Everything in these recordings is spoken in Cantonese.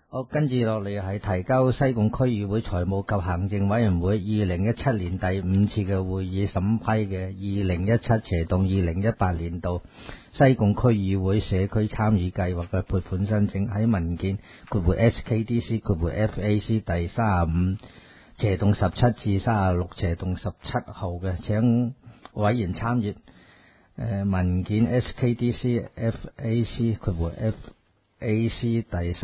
好，跟住落嚟係提交西貢區議會財務及行政委員會2017年第5次嘅會議審批嘅2017/2018年度西貢區議會社區參與計劃嘅撥款申請，喺文件/SKDC/FAC 第35/17至36/17號嘅，請委員參閱文件 SKDC/FAC/FAC 第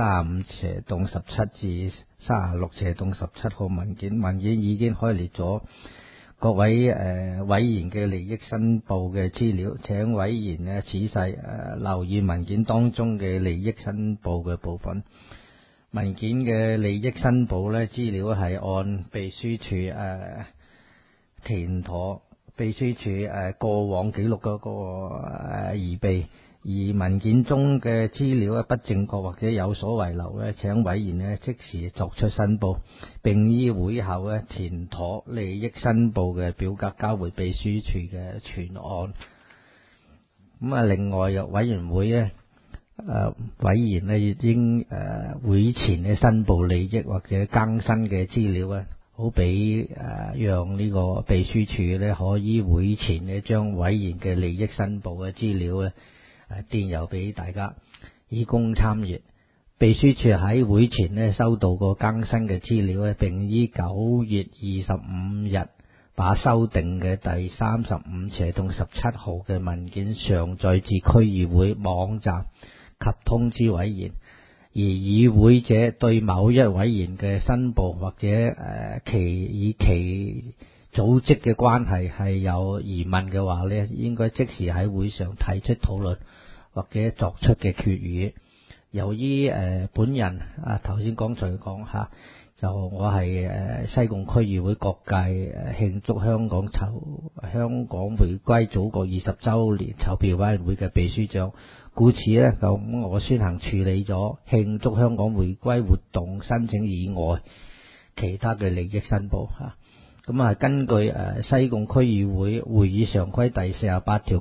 35/17至36/17號文件已經開列咗各位委員嘅利益申報嘅資料，請委員仔細留意文件當中嘅利益申報嘅部分。文件嘅利益申報資料係按秘書處填妥秘書處過往記錄嗰個擬備。而文件中嘅資料不正確或者有所遺漏請委員即時作出申報，並於會後填妥利益申報嘅表格交回秘書處嘅存案。另外委員會委員已經會前申報利益或者更新嘅資料好俾讓呢個秘書處可以會前將委員嘅利益申報嘅資料電郵俾大家以供參閱。秘書處喺會前收到過更新嘅資料並於9月25日把修訂嘅第35/17號嘅文件上載至區議會網站及通知委員。而與會者對某一委員嘅申報或者其組織嘅關係係有疑問嘅話應該即時喺會上提出討論或者作出嘅決議。由於本人頭先剛才講就我係西貢區議會各界慶祝香港回歸祖國20週年籌備委員會嘅秘書長，故此咁我先行處理咗慶祝香港回歸活動申請以外其他嘅利益申報。根據西貢區議會會議常規第48條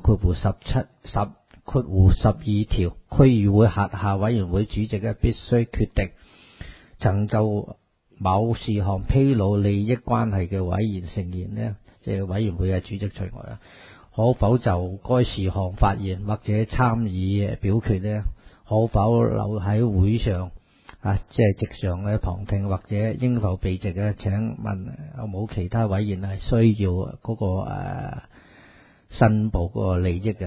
12條，區議會轄下委員會主席必須決定曾就某事項披露利益關係嘅委員成員即係委員會嘅主席除外可否就該事項發言或者參與表決可否留喺會上即係席上旁聽或者應否避席請問有冇其他委員係需要嗰個申報嗰個利益嘅？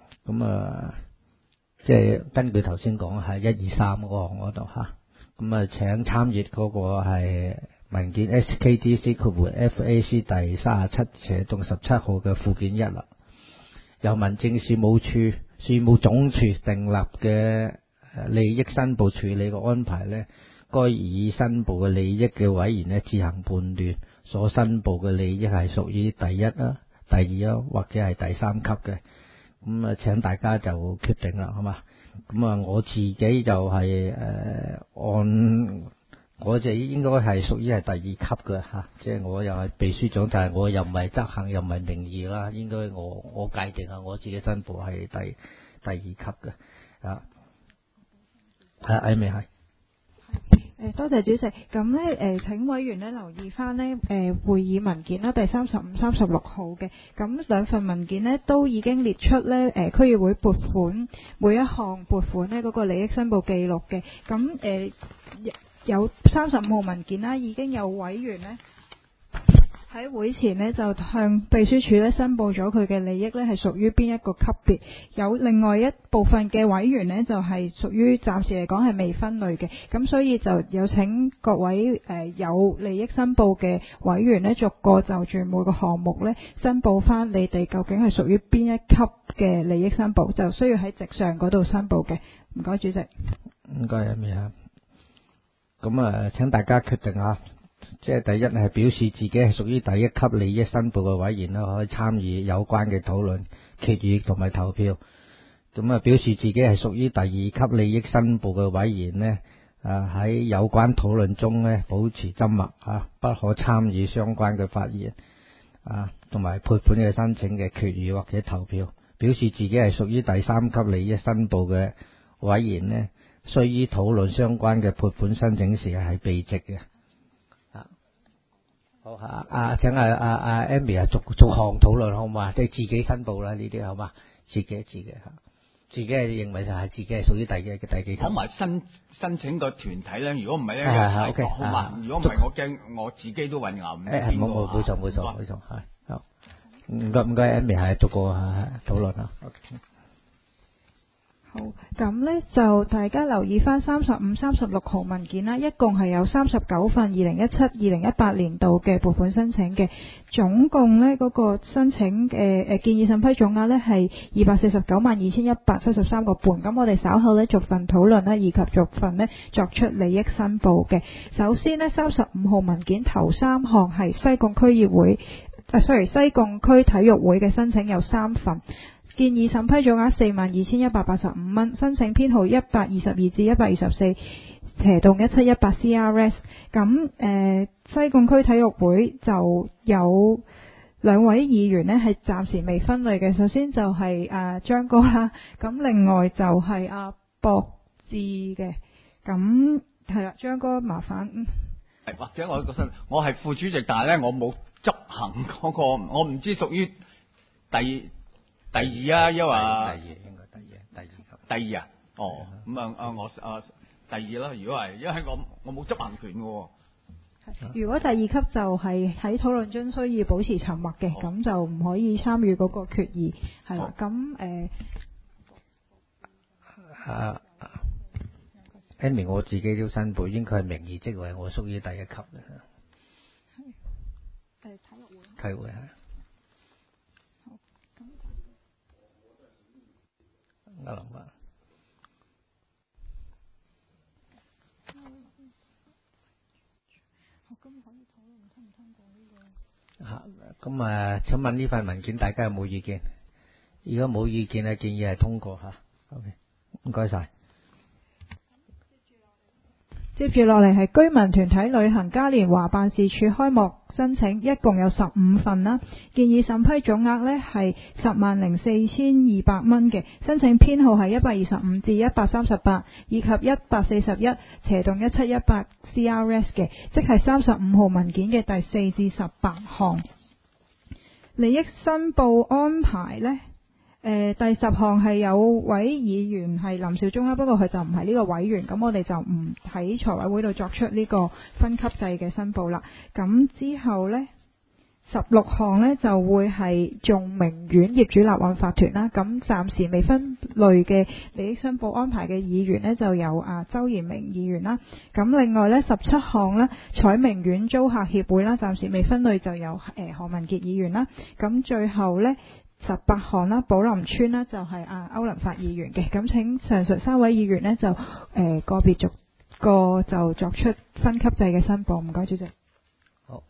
即係根據頭先講係1、2、3嗰項嗰度請參閱嗰個係文件 SKDC/FAC 第37/17號嘅附件1啦。由民政事務處事務總署訂立嘅利益申報處理嘅安排該已申報嘅利益嘅委員自行判斷所申報嘅利益係屬於第一第二或者係第3級嘅。請大家就決定啦，好嘛？我自己就係我就應該係屬於係第2級嘅即係我又係秘書長，但係我又唔係執行，又唔係名義啦，應該我界定我自己申報係第2級嘅係咪係？ 多謝主席。咁請委員留意翻會議文件啦，第35、36號嘅。咁兩份文件都已經列出區議會撥款每一項撥款嗰個利益申報記錄嘅。咁有35號文件啦，已經有委員喺會前就向秘書處申報咗佢嘅利益係屬於邊一個級別。有另外一部分嘅委員就係屬於暫時嚟講係未分類嘅。咁所以就有請各位有利益申報嘅委員逐個就住每個項目申報翻你哋究竟係屬於邊一級嘅利益申報，就需要喺席上嗰度申報嘅。唔該，主席。 唔該，阿美啊。請大家決定即係第一係表示自己係屬於第1級利益申報嘅委員可以參與有關嘅討論、決議同埋投票。表示自己係屬於第2級利益申報嘅委員喺有關討論中保持緘默不可參與相關嘅發言同埋撥款嘅申請嘅決議或者投票。表示自己係屬於第3級利益申報嘅委員須於討論相關嘅撥款申請時係避席嘅。好請Amy 逐項討論好嘛？即係自己申報啦，呢啲好嘛？自己係認為就係自己係屬於第幾級？ 講埋申請個團體咧，如果唔係咧， 係 OK 好嘛？如果唔係，我驚我自己都混淆唔清楚。 冇錯，係好。唔該，Amy 係逐個討論啦。 好，咁呢就大家留意翻35、36號文件啦，一共係有39份2017-2018年度嘅撥款申請嘅，總共呢嗰個申請嘅建議審批總額呢係2492173個半。咁我哋稍後呢逐份討論啦，以及逐份呢作出利益申報嘅。首先呢35號文件頭3項係西貢西貢區體育會嘅申請有3份。建議審批總額42185蚊，申請編號122至124/1718 CRS。咁西貢區體育會就有2位議員呢係暫時未分類嘅，首先就係張哥啦，咁另外就係博智嘅，咁係啦，張哥麻煩。 或者我係副主席，但係咧我冇執行嗰個，我唔知屬於第二啊，因為應該第二啊，哦，咁我第二啦。如果係，因為我冇執行權嘅。 如果第2級就係喺討論中需要保持沉默嘅，咁就唔可以參與嗰個決議，係啦。咁 Amy 我自己都申報，應該係名義職位，我屬於第1級嘅。體育會係。阿林話：咁請問呢份文件大家有冇意見？如果冇意見建議係通過嚇。OK， 唔該晒。 接住落嚟係居民團體旅行嘉年華辦事處開幕申請，一共有15份啦。建議審批總額呢係104200蚊嘅，申請編號係125至138以及141/1718 CRS 嘅，即係35號文件嘅第4至18項。利益申報安排呢，第10項係有位議員係林少忠啦，不過佢就唔係呢個委員，咁我哋就唔喺財委會度作出呢個分級制嘅申報啦。咁之後呢，16項呢就會係眾明苑業主立案法團啦。咁暫時未分類嘅利益申報安排嘅議員呢，就有周延明議員啦。咁另外呢，17項呢，彩明苑租客協會啦，暫時未分類就有何文傑議員啦。咁最後呢，18項啦，寶林村啦就係歐林發議員嘅。咁請上述3位議員呢，就個別逐個就作出分級制嘅申報。唔該主席。 好，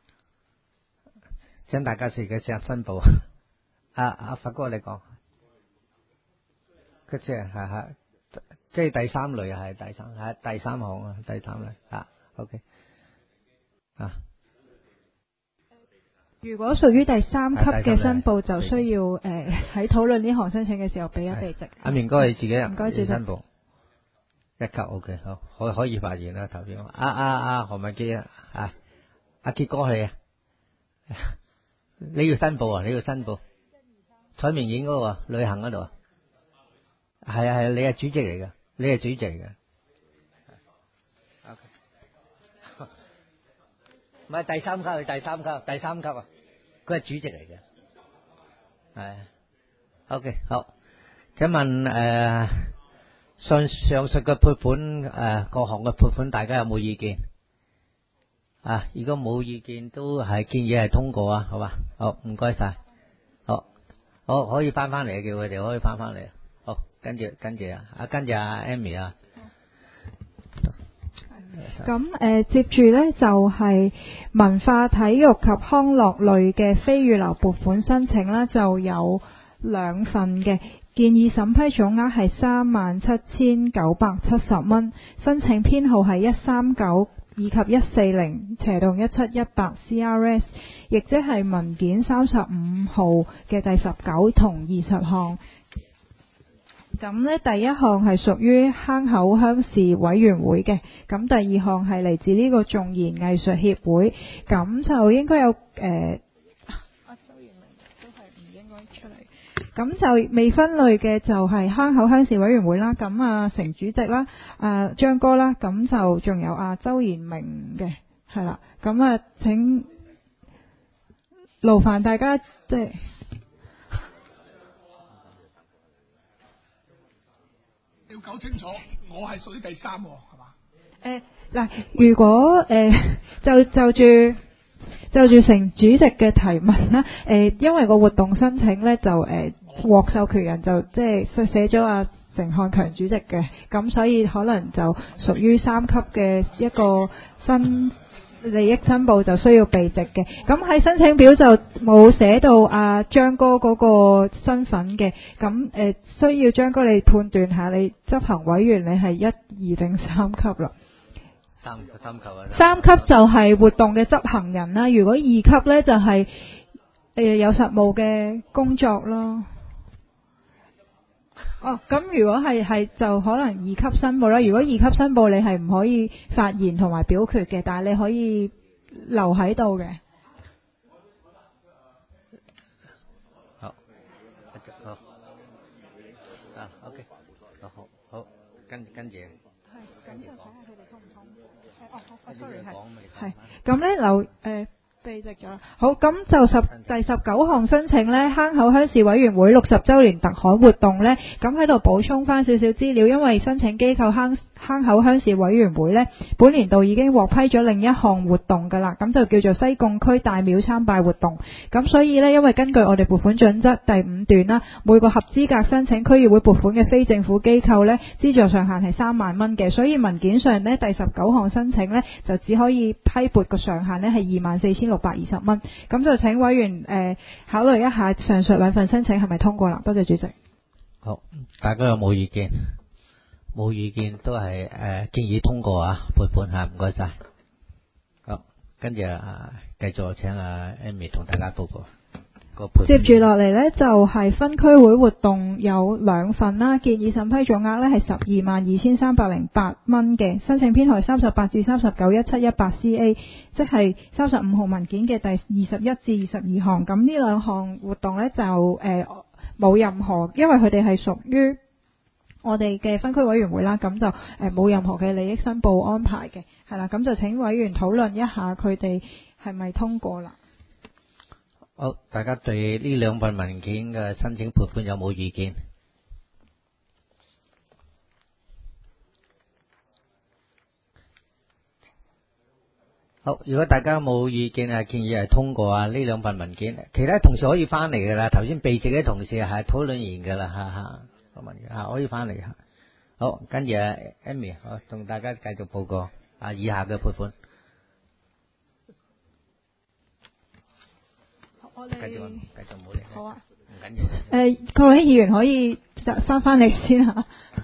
請大家試嘅時候申報。發哥你講，即係即係第3類係第三項啊，第3類OK 如果屬於第3級嘅申報，就需要喺討論呢項申請嘅時候俾一地籍。 阿明哥你自己唔該主席申報1級 OK 好，可以發言啦。頭先何文傑阿傑哥係你要申報你要申報彩明苑嗰個旅行嗰度係你係主席嚟嘅，你係主席嚟嘅。唔係第三級，佢係主席嚟嘅。係 OK 好。請問上述嘅撥款各項嘅撥款，大家有冇意見？如果冇意見，都係建議係通過好嘛？好，唔該晒。好，可以翻嚟，叫佢哋可以翻嚟。好，跟住Amy 咁接住呢，就係文化體育及康樂類嘅非預留撥款申請啦，就有2份嘅。建議審批總額係37970蚊，申請編號係139以及140/1718 CRS， 亦即係文件35號嘅第19同20項。 咁咧第一項係屬於坑口鄉事委員會嘅，咁第二項係嚟自呢個眾賢藝術協會，咁就應該有周賢明都係唔應該出嚟，咁就未分類嘅就係坑口鄉事委員會啦，咁成主席啦，張哥啦，咁就仲有周賢明嘅，係啦，咁請勞煩大家即係。 要搞清楚，我係屬於第三喎，係嘛？ 嗱，如果就住成主席嘅提問啦，因為個活動申請咧就獲授權人就即係寫咗成漢強主席嘅，咁所以可能就屬於三級嘅一個新利益申報就需要避席嘅，咁喺申請表就冇寫到張哥嗰個身份嘅，咁需要張哥你判斷下你執行委員你係1、2定3級啦。 三級啊。 三級就係活動嘅執行人啦，如果2級呢，就係有實務嘅工作咯。咁如果係就可能2級申報啦。如果2級申報你係唔可以發言同埋表決嘅，但係你可以留喺度嘅。 好，OK， 好，跟住。係，咁就睇下佢哋通唔通。sorry， 係。 咁咧避席咗啦。好，咁就第19項申請呢，坑口鄉事委員會60週年特刊活動呢，咁喺度補充翻少少資料，因為申請機構坑口鄉事委員會呢，本年度已經獲批咗另一項活動㗎啦，咁就叫做西貢區大廟參拜活動。咁所以呢，因為根據我哋撥款準則第5段啦，每個合資格申請區議會撥款嘅非政府機構呢，資助上限係3萬蚊嘅，所以文件上呢，第19項申請呢，就只可以批撥個上限呢係24,620蚊。咁就請委員考慮一下上述兩份申請係咪通過啦？多謝主席。 好，大家有冇意見？冇意見都係建議通過撥款嚇，唔該晒。好，跟住繼續請Amy 同大家報告個撥款。 接住落嚟呢，就係分區會活動有2份啦，建議審批總額呢係122,308蚊嘅，申請編號38至39 1718CA， 即係35號文件嘅第21至22項。咁呢兩項活動呢，就冇任何，因為佢哋係屬於我哋嘅分區委員會啦，咁就冇任何嘅利益申報安排嘅，係啦，咁就請委員討論一下佢哋係咪通過啦。 好，大家對呢兩份文件嘅申請撥款有冇意見？好，如果大家冇意見建議係通過呢兩份文件，其他同事可以翻嚟噶啦。頭先避席嘅同事係討論完噶啦，可以翻嚟。好，跟住Amy， 同大家繼續報告以下嘅撥款。繼續冇理。 好啊， 唔緊要。 各位議員可以翻嚟先嚇。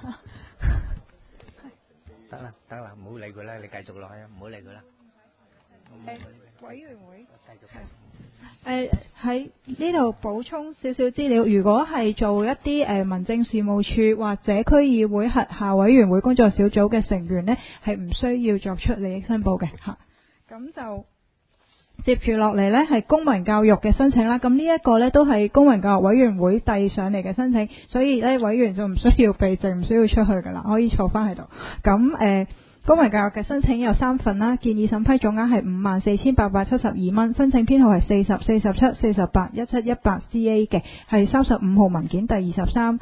得啦，唔好理佢啦，你繼續落去，唔好理佢啦。 委員會繼續喺呢度補充少少資料。如果係做一啲民政事務處或者區議會轄下委員會工作小組嘅成員呢，係唔需要作出利益申報嘅嚇。咁就接住落嚟呢，係公民教育嘅申請啦。咁呢一個呢，都係公民教育委員會遞上嚟嘅申請，所以呢，委員就唔需要避席，唔需要出去噶啦，可以坐翻喺度。咁公民教育嘅申請有3份啦，建議審批總額係54,872蚊，申請編號係40、47、48、1718CA 嘅，係35號文件第23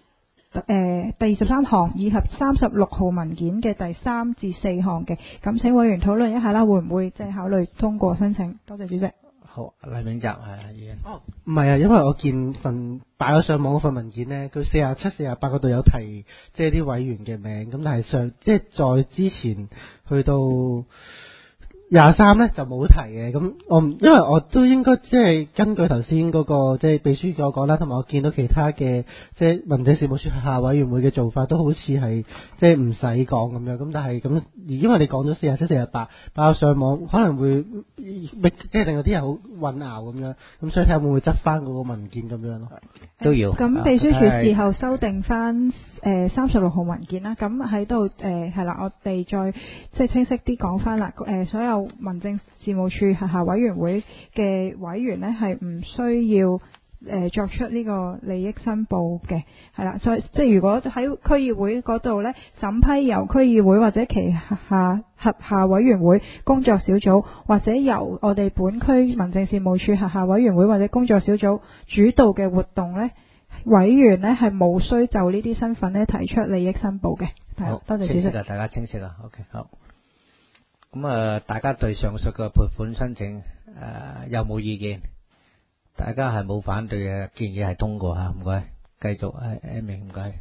項以及36號文件嘅第3至4項嘅。咁請委員討論一下啦，會唔會即係考慮通過申請？多謝主席。 好，黎永澤議員。 唔係因為我見份擺咗上網嗰份文件呢，佢47、48嗰度有提即係啲委員嘅名，咁但係即係在之前去到 23咧就冇提嘅，咁因為我都應該即係根據頭先嗰個即係秘書所講啦，同埋我見到其他嘅即係民政事務處轄下委員會嘅做法都好似係即係唔使講咁樣，咁但係咁因為你講咗47、48爆上網，可能會即係令到啲人好混淆咁樣，咁所以睇下會唔會執翻嗰個文件咁樣咯， 都要。 咁秘書處事後修訂翻36號文件啦，咁喺度係啦，我哋再即係清晰啲講翻啦，所有民政事務處轄下委員會嘅委員呢係唔需要作出呢個利益申報嘅，係啦，即係如果喺區議會嗰度呢，審批由區議會或者其轄下委員會工作小組，或者由我哋本區民政事務處轄下委員會或者工作小組主導嘅活動呢，委員呢係無需就呢啲身份呢提出利益申報嘅。 好， 多謝主席。 大家清晰啦。OK， 好。咁大家對上述嘅撥款申請有冇意見？大家係冇反對嘅，建議係通過吓，唔該。繼續Amy，唔該。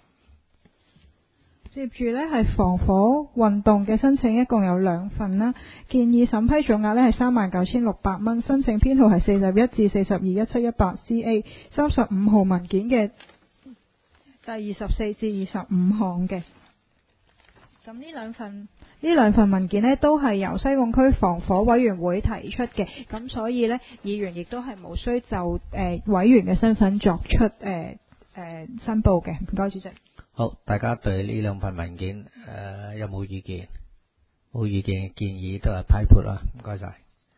接住呢係防火運動嘅申請，一共有2份啦。建議審批總額呢係39,600蚊，申請編號係41至42 1718 CA 35號文件嘅第24至25項嘅。咁呢兩份文件呢都係由西貢區防火委員會提出嘅，咁所以呢議員亦都係無需就委員嘅身份作出申報嘅。唔該，主席。 好，大家對呢2份文件有冇意見？冇意見，建議都係批撥啦。唔該晒。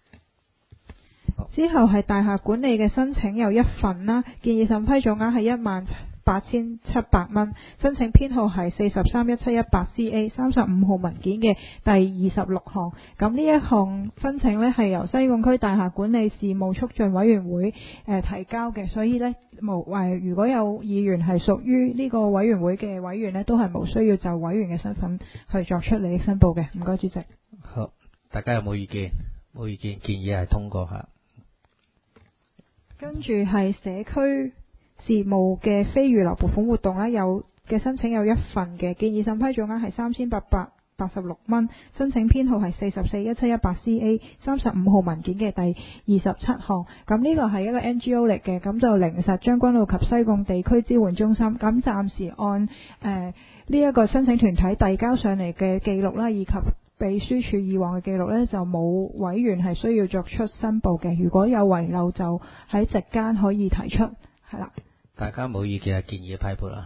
之後係大廈管理嘅申請有1份啦，建議審批總額係18,700蚊，申請編號係43 1718 CA 35號文件嘅第26項。咁呢一項申請呢係由西貢區大廈管理事務促進委員會提交嘅，所以呢如果有議員係屬於呢個委員會嘅委員呢，都係無需要就委員嘅身份去作出利益申報嘅。唔該，主席。 好，大家有冇意見？冇意見，建議係通過下。跟住係社區事務嘅非預留撥款活動咧，嘅申請有1份嘅，建議審批總額係3,886蚊，申請編號係44 1718 CA 35號文件嘅第27項。咁呢個係一個 NGO 嚟嘅，咁就靈實將軍澳及西貢地區支援中心。咁暫時按呢一個申請團體遞交上嚟嘅記錄啦，以及秘書處以往嘅記錄呢，就冇委員係需要作出申報嘅。如果有遺漏，就喺席間可以提出。係啦。 大家冇意見，建議批撥啦。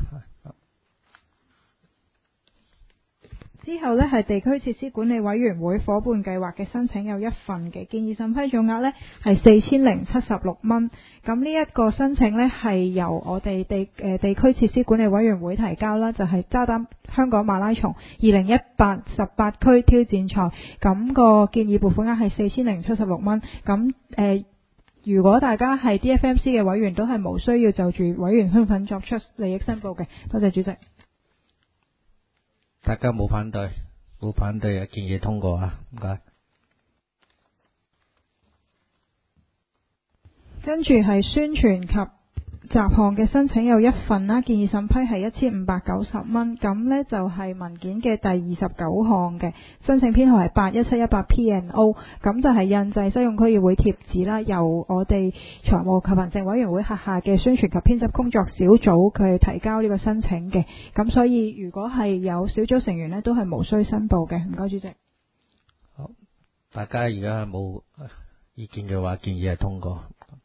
之後呢係地區設施管理委員會伙伴計劃嘅申請有1份嘅，建議審批總額呢係4,076蚊。咁呢一個申請呢係由我哋地區設施管理委員會提交啦，就係渣打香港馬拉松2018 18區挑戰賽。咁個建議撥款額係4,076蚊。咁如果大家係 DFMC 嘅委員，都係無需要就住委員身份作出利益申報嘅。多謝主席。 大家冇反對嘅，建議通過啊，唔該。 跟住係宣傳及雜項嘅申請有1份啦，建議審批係1,590蚊，咁呢就係文件嘅第29項嘅，申請編號係8 1718 PNO， 咁就係印製西貢區議會貼紙啦，由我哋財務及行政委員會轄下嘅宣傳及編輯工作小組佢提交呢個申請嘅，咁所以如果係有小組成員呢，都係無需申報嘅。唔該，主席。 好，大家而家冇意見嘅話，建議係通過。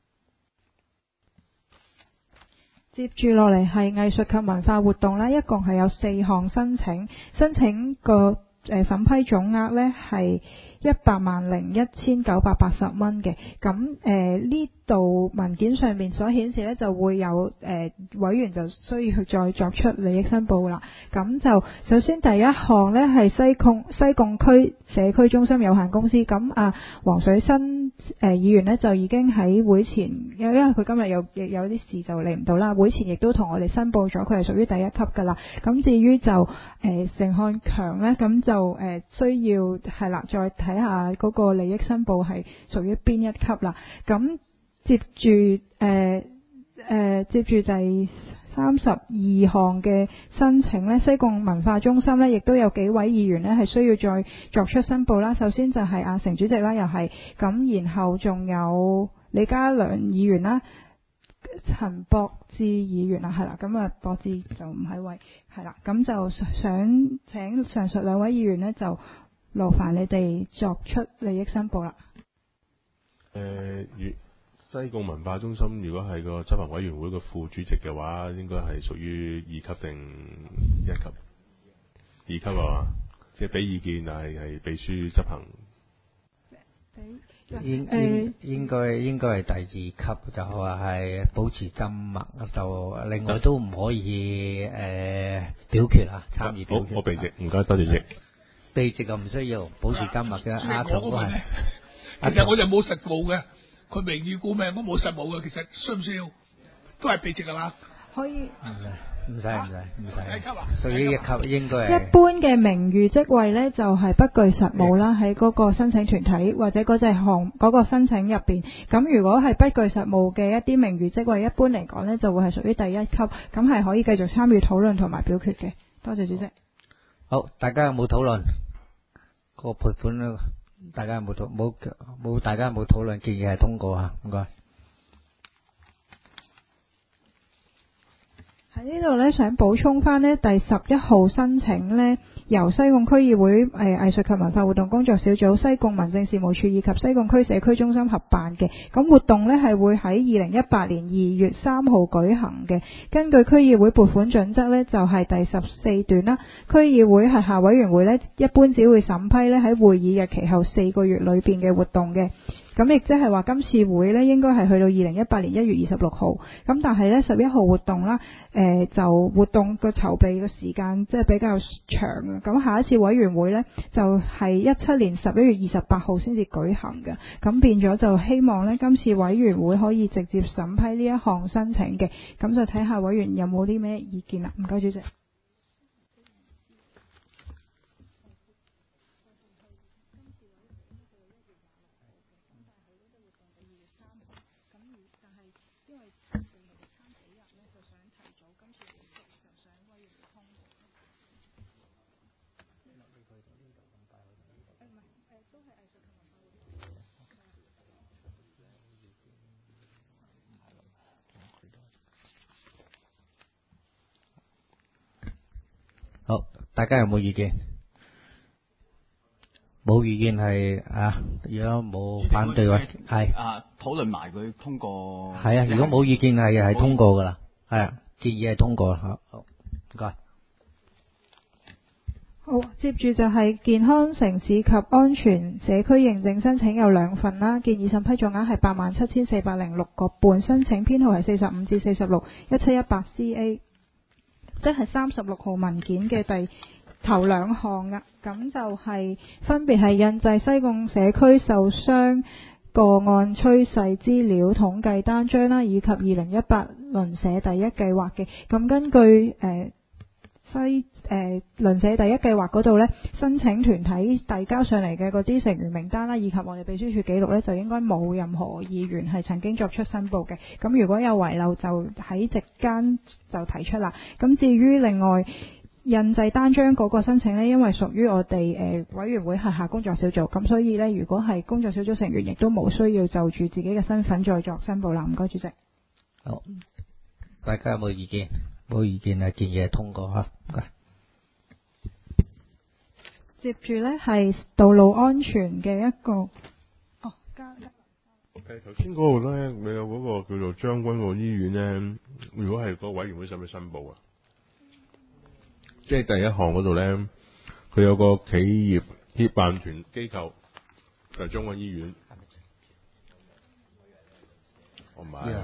接住落嚟係藝術及文化活動啦，一共係有4項申請個審批總額呢係1,001,980蚊嘅。咁呢度文件上面所顯示呢，就會有委員就需要再作出利益申報啦。咁就首先第一項呢係西貢區社區中心有限公司。咁黃水新議員呢，就已經喺會前，因為佢今日有啲事就嚟唔到啦。會前亦都同我哋申報咗，佢係屬於第1級噶啦。咁至於就盛漢強呢，咁就需要係啦，再睇下嗰個利益申報係屬於邊1級啦。咁接住第項嘅申請呢，西貢文化中心呢亦都有幾位議員呢係需要再作出申報啦。首先就係阿成主席啦，又係咁，然後仲有李家良議員啦、陳博志議員啦，係啦，咁啊博志就唔喺位，係啦，咁就想請上述兩位議員呢，就勞煩你哋作出利益申報啦。 西貢文化中心如果係個執行委員會嘅副主席嘅話，應該係屬於2級定1級？2級啊嘛，即係俾意見，但係秘書執行。 應該係第2級，就係保持緘默，就另外都唔可以表決啊，參與表決。 我避席，唔該，多謝席。 避席就唔需要，保持緘默嘅。阿同都係。 其實我就冇實務嘅，佢名譽顧命，我冇實務嘅，其實需唔需要？都係避席係嘛？ 可以。 唔使， 第級啊？ 屬於1級應該係。 一般嘅名譽職位呢，就係不具實務啦，喺嗰個申請團體或者嗰隻項嗰個申請入邊。咁如果係不具實務嘅一啲名譽職位，一般嚟講呢，就會係屬於第1級，咁係可以繼續參與討論同埋表決嘅。多謝主席。 好，大家有冇討論個撥款咧？大家有冇冇？大家有冇討論？建議係通過啊！唔該。 喺呢度呢，想補充翻呢第11號申請呢，由西貢區議會藝術及文化活動工作小組、西貢民政事務處以及西貢區社區中心合辦嘅。咁活動呢係會喺2018年2月3號舉行嘅。根據區議會撥款準則呢，就係第14段啦。區議會轄下委員會呢，一般只會審批呢喺會議日期後4個月裏邊嘅活動嘅。咁亦即係話今次會呢應該係去到2018年1月26號。咁但係呢11號活動啦，就活動個籌備嘅時間即係比較長啊。咁下一次委員會呢，就係17年11月28號先至舉行嘅。咁變咗就希望呢今次委員會可以直接審批呢一項申請嘅。咁就睇下委員有冇啲咩意見啦。唔該主席。 好，大家有冇意見？冇意見係啊，如果冇反對話係討論埋佢通過。 係啊，如果冇意見係通過噶啦，係啊，建議係通過。好，唔該。 好，接住就係健康城市及安全社區認證申請有2份啦，建議審批總額係87,406個半，申請編號係45至46 1718 CA， 即係36號文件嘅頭2項啊。咁就係分別係印製西貢社區受傷個案趨勢資料統計單張啦，以及2018鄰舍第一計劃嘅。咁根據鄰舍第一計劃嗰度呢，申請團體遞交上嚟嘅嗰啲成員名單啦，以及我哋秘書處記錄呢，就應該冇任何議員係曾經作出申報嘅。咁如果有遺漏，就喺席間就提出啦。咁至於另外印製單張嗰個申請呢，因為屬於我哋委員會轄下工作小組，咁所以呢，如果係工作小組成員，亦都冇需要就住自己嘅身份再作申報啦。唔該，主席。 好，大家有冇意見？冇意見建議係通過嚇。唔該。 接住呢係道路安全嘅一個加一。 頭先嗰度咧，你有嗰個叫做將軍澳醫院咧，如果係個委員會使唔使申報啊？即係第一項嗰度咧，佢有個企業協辦團機構就係將軍醫院。我唔係。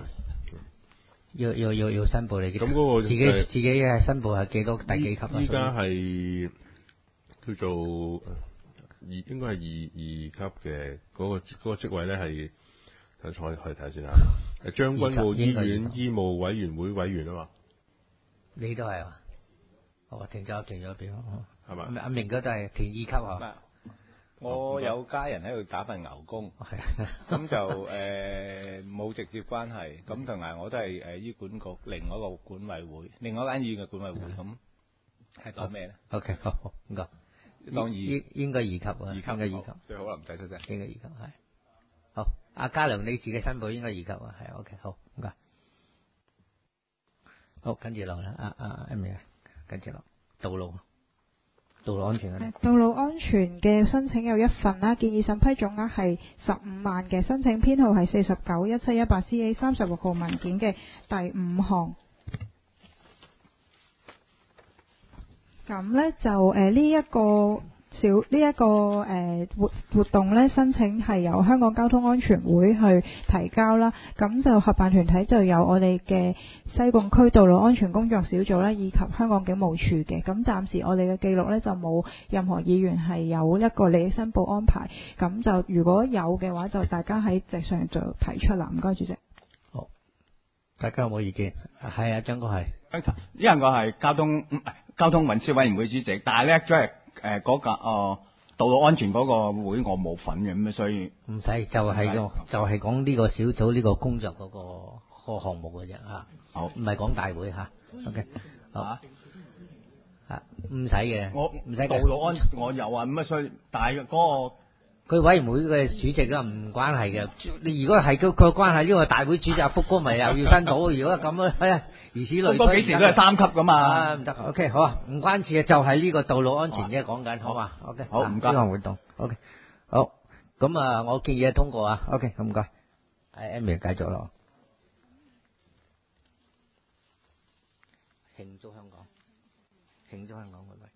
要申報嚟嘅。 咁嗰個自己嘅申報係幾多？第幾級啊？ 依家係叫做應該係二級嘅嗰個職位咧，係等我去睇先嚇。將軍澳醫院醫務委員會委員啊嘛。 你都係嘛？停咗邊係嘛？ 阿明哥都係填2級啊。 我有家人喺度打份牛工，咁就冇直接關係。咁同埋我都係醫管局另外一個管委會，另外一間醫院嘅管委會。咁係當咩咧 ？OK， 好，唔該。 當二應該二級啊， 應該二級，最好啦，唔使出聲。 應該二級係。好，阿嘉良你自己申報應該二級啊，係 OK， 好，唔該。好，跟住落啦，阿 Amy 跟住落道路安全啊。 道路安全嘅申請有一份啦，建議審批總額係15萬嘅，申請編號係491718CA 36號文件嘅第5項。咁呢就呢一個活動呢，申請係由香港交通安全會去提交啦。咁就合辦團體就有我哋嘅西貢區道路安全工作小組啦，以及香港警務處嘅。咁暫時我哋嘅記錄呢，就冇任何議員係有一個利益申報安排。咁就如果有嘅話，就大家喺席上就提出啦。唔該，主席。 好，大家有冇意見？係啊，張哥係。 因為我係交通運輸委員會主席，但係咧即係嗰個道路安全嗰個會我冇份嘅，咁所以唔使就係講呢個小組呢個工作嗰個項目嘅啫嚇。好，唔係講大會嚇。OK， 好嚇，唔使嘅，我唔使。 道路安全我有啊，咁所以但係嗰個。 佢委員會嘅主席啊，唔關係嘅。你如果係佢關係，呢個大會主席福哥咪又要申報。如果咁啊，如此類推。 福哥幾時都係3級噶嘛。 唔得。OK， 好啊，唔關事啊，就係呢個道路安全啫，講緊好嘛。OK， 好唔該。呢項活動 OK， 好。咁啊，我建議通過啊。OK， 咁唔該。Amy 繼續咯。慶祝香港會唔會？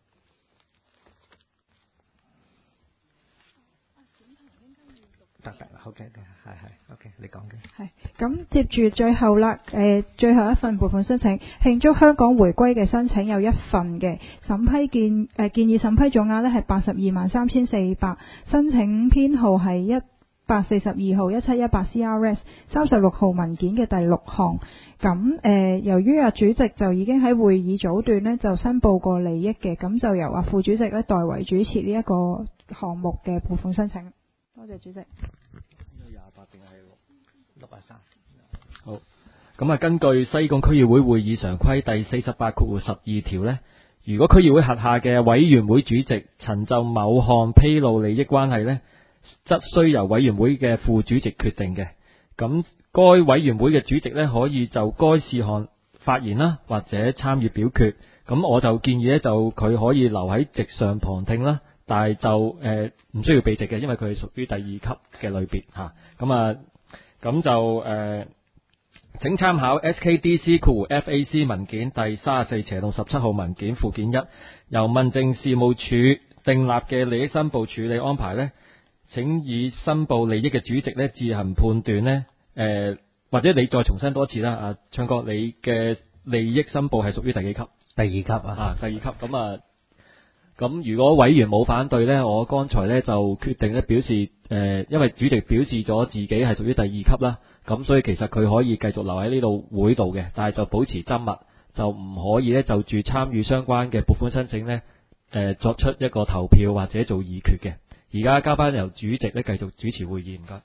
得，OK 嘅，係，OK， 你講嘅。 係，咁接住最後啦，最後一份撥款申請，慶祝香港回歸嘅申請有一份嘅，建議審批總額呢係823400，申請編號係142號1718CRS 36號文件嘅第6項。咁由於主席就已經喺會議早段呢就申報過利益嘅，咁就由副主席呢代為主持呢一個項目嘅撥款申請。多謝主席。 28定係 63。 好，咁根據西貢區議會會議常規第48/12條呢，如果區議會轄下嘅委員會主席曾就某項披露利益關係呢，則須由委員會嘅副主席決定嘅。咁該委員會嘅主席呢，可以就該事項發言啦，或者參與表決。咁我就建議呢，就佢可以留喺席上旁聽啦。但係就唔需要避席嘅，因為佢係屬於第2級嘅類別嚇。咁就請參考 SKDC-FAC 文件第34/17號文件附件1，由民政事務處訂立嘅利益申報處理安排呢，請以申報利益嘅主席呢自行判斷呢。或者你再重申多次啦，阿昌哥，你嘅利益申報係屬於第幾級？ 第2級啊。 第2級咁如果委員冇反對呢，我剛才呢就決定呢表示因為主席表示咗自己係屬於第2級啦，咁所以其實佢可以繼續留喺呢度會度嘅，但係就保持緘默，就唔可以呢就住參與相關嘅撥款申請呢作出一個投票或者做議決嘅。而家交翻由主席呢繼續主持會議，唔該。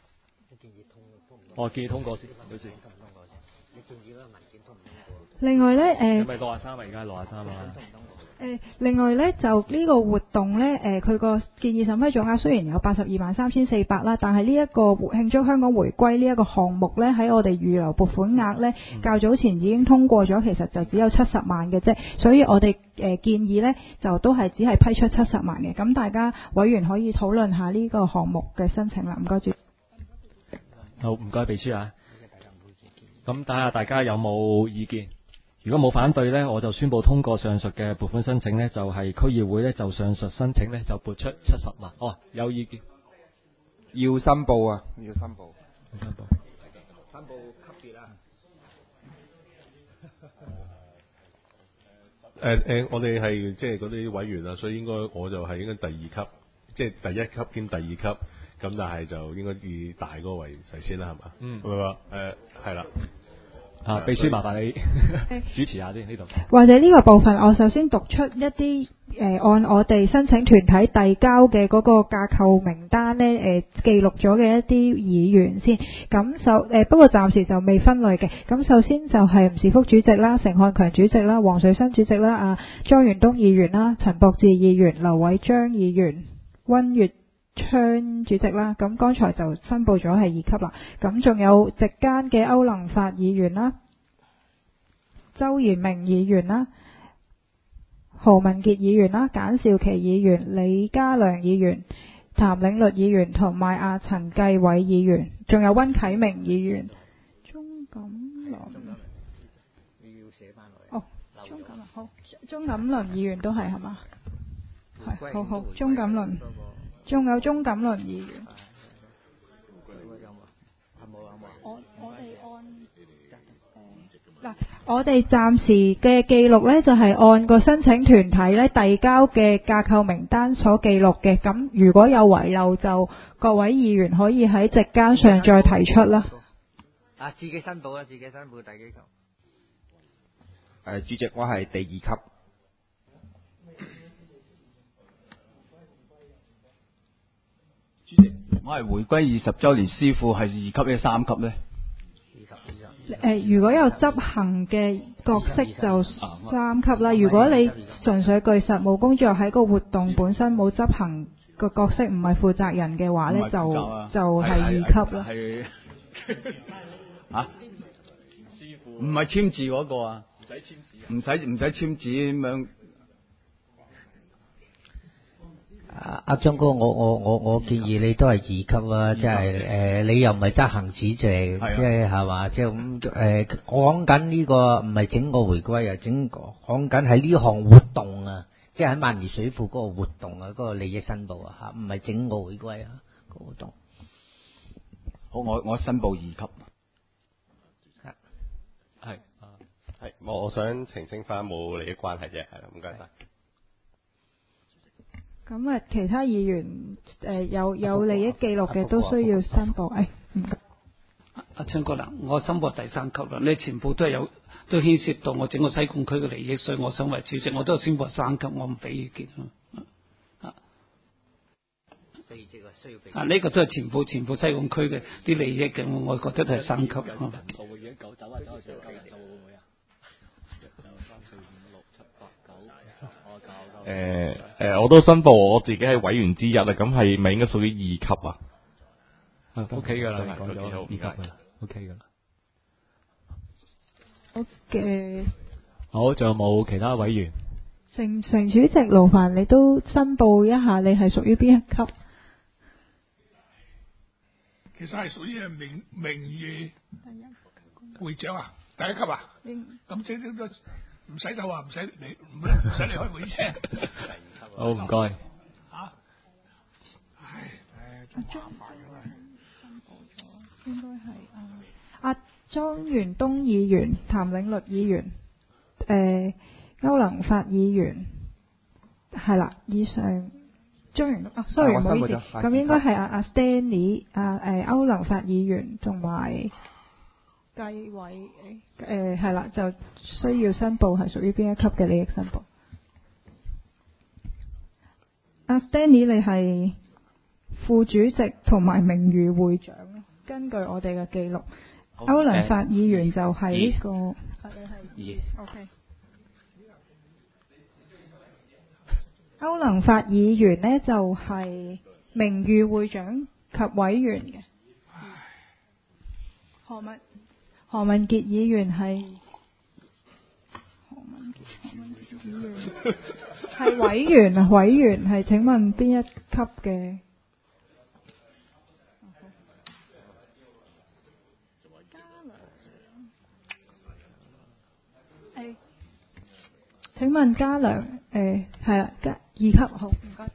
我建議通過先，表示。你建議嗰個文件通唔通過？ 另外呢， 係咪63啊？而家係63啊。 另外呢，就呢個活動呢，佢個建議審批總額雖然有823400啦，但係呢一個慶祝香港回歸呢一個項目呢，喺我哋預留撥款額呢，較早前已經通過咗，其實就只有70萬嘅啫，所以我哋建議呢，就都係只係批出70萬嘅。咁大家委員可以討論下呢個項目嘅申請啦。唔該主席。 好，唔該秘書啊。咁睇下大家有冇意見。如果冇反對呢，我就宣布通過上述嘅撥款申請呢，就係區議會呢，就上述申請呢，就撥出70萬。有意見？ 要申報啊！要申報。 申報級別啊！ 我哋係即係嗰啲委員啊，所以應該我就係應該第2級，即係第1級兼第2級。咁但係就應該以大嗰個為先啦，係嘛？係啦。 秘書麻煩你主持下先呢度。 或者呢個部分，我首先讀出一啲按我哋申請團體遞交嘅嗰個架構名單呢，記錄咗嘅一啲議員先。咁不過暫時就未分類嘅。咁首先就係吳士福主席啦、成漢強主席啦、黃水新主席啦、莊元東議員啦、陳博志議員、劉偉章議員、溫月昌主席啦。咁剛才就申報咗係2級啦。咁仲有席間嘅歐能發議員啦、周延明議員啦、何文傑議員啦、簡兆琪議員、李家良議員、譚領律議員同埋陳繼偉議員，仲有溫啟明議員、鐘錦麟。 你要寫翻落嚟。 哦，鐘錦麟好，鐘錦麟議員都係嘛？係，好，鐘錦麟，仲有鐘錦麟議員。我哋暫時嘅記錄呢，就係按個申請團體呢遞交嘅架構名單所記錄嘅。咁如果有遺漏，就各位議員可以喺席間上再提出啦。 自己申報啦，自己申報第幾級？ 主席，我係第2級。 主席，我係回歸20週年師傅，係2級定3級呢？ 如果有執行嘅角色就3級啦。如果你純粹據實務工作喺個活動本身冇執行個角色，唔係負責人嘅話呢，就係2級啦。 係唔係簽字嗰個啊？唔使簽字，唔使簽字咁樣。 阿張哥，我建議你都係2級啊，即係你又唔係執行主席，即係嘛，即係咁講緊呢個唔係整個回歸啊，講緊係呢項活動啊，即係喺萬宜水庫嗰個活動啊，嗰個利益申報啊嚇，唔係整個回歸啊個活動。 好，我申報2級。 係，我想澄清翻冇利益關係啫，係啦，唔該晒。 咁其他議員有利益記錄嘅都需要申報。唔該。 阿昌哥啦，我申報第3級啦，你全部都都牽涉到我整個西貢區嘅利益，所以我想為主席，我都係申報3級，我唔俾意見呢個都係全部西貢區嘅啲利益嘅，我覺得都係3級。 我都申報我自己係委員之一啦，咁係咪應該屬於2級啊 ？OK 噶啦，講咗2級噶啦 ，OK 噶啦。 好嘅。 好，仲有冇其他委員？ 成主席勞煩你都申報一下，你係屬於邊一級？ 其實係屬於名譽會長啊，第1級啊。咁即係都唔使走啊，唔使你開會啫。 好，唔該。 應該係莊元東議員、譚領律議員、歐能發議員，係啦，以上莊元東sorry 唔好意思，咁應該係阿 Stanley 歐能發議員同埋繼偉係啦，就需要申報係屬於邊一級嘅利益申報。阿 Stanley 你係副主席同埋名譽會長，根據我哋嘅記錄，歐能發議員就係呢個OK。歐能發議員呢就係名譽會長及委員嘅。何文傑議員係委員啊，委員係請問邊一級嘅？請問嘉良係啦，2級好，唔該。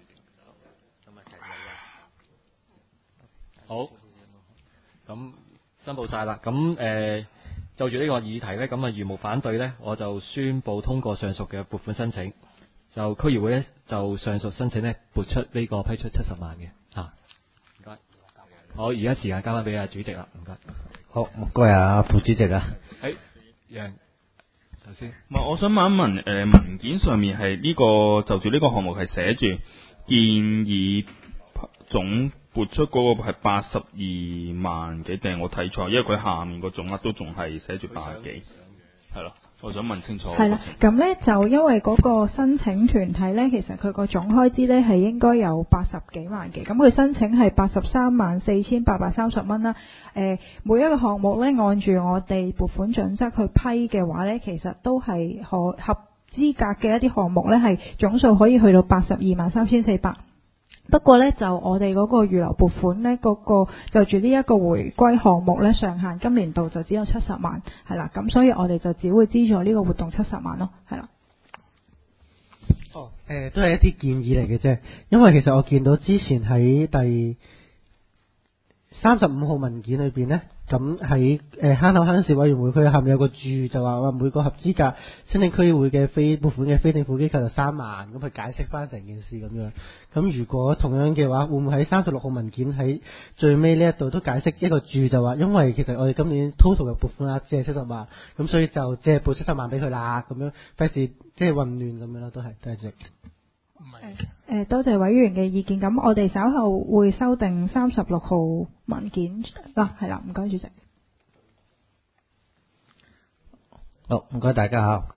好，咁申報晒啦。咁就住呢個議題呢，咁如無反對呢，我就宣布通過上述嘅撥款申請。就區議會呢，就上述申請呢，撥出呢個批出70萬嘅嚇。唔該。好，而家時間交翻俾阿主席啦，唔該。 好，唔該啊，副主席啊。 首先，我想問一問，文件上面係呢個就住呢個項目係寫住建議總撥出嗰個係82萬幾定我睇錯？因為佢下面個總額都仲係寫住80幾，係咯。我想問清楚。 係啦，咁呢就因為嗰個申請團體呢，其實佢個總開支呢係應該有80幾萬嘅，咁佢申請係834830蚊啦。每一個項目呢，按住我哋撥款準則去批嘅話呢，其實都係合資格嘅一啲項目呢，係總數可以去到823400。不過呢，就我哋嗰個預留撥款呢，嗰個就住呢一個回歸項目呢，上限今年度就只有70萬，係啦，咁所以我哋就只會資助呢個活動70萬咯，係啦。 都係一啲建議嚟嘅啫，因為其實我見到之前喺第35號文件裏邊呢，咁喺坑口鄉事委員會，佢下面有個注就話每個合資格申請區議會嘅非撥款嘅非政府機構就3萬，咁去解釋翻成件事咁樣。咁如果同樣嘅話，會唔會喺36號文件喺最尾呢一度都解釋一個注就話，因為其實我哋今年 total 嘅撥款額只係70萬，咁所以就即係撥70萬俾佢啦，咁樣費事即係混亂咁樣咯，都係多謝。 多謝委員嘅意見，咁我哋稍後會修訂36號文件啦，係啦，唔該主席。 好，唔該大家嚇。